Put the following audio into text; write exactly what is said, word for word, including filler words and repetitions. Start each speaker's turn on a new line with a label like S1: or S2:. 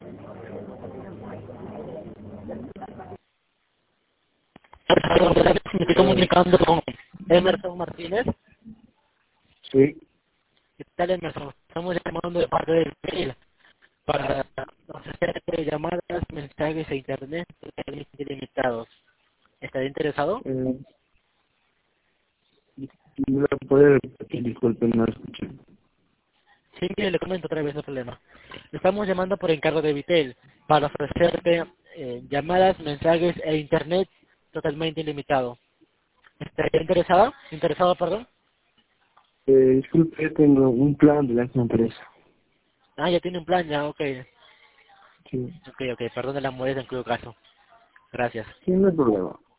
S1: Me estoy comunicando con Emerson Martínez.
S2: Sí.
S1: ¿Qué tal, Emerson? Estamos llamando de parte del mail para ofrecerte llamadas, mensajes e internet totalmente ilimitados. ¿Estaría interesado?
S2: Eh, ¿Me lo puede repetir? Disculpe, no escuché.
S1: Sí, mire, le comento otra vez el problema. Estamos llamando por encargo de Vitel para ofrecerte eh, llamadas, mensajes e internet totalmente ilimitado. ¿Estaría interesado? ¿Interesado, perdón?
S2: Eh, disculpe, tengo un plan de la empresa.
S1: Ah, ya tiene un plan, ya, ok.
S2: Sí.
S1: Ok, ok, perdón de la molestia en todo caso. Gracias.
S2: Sí, no hay problema.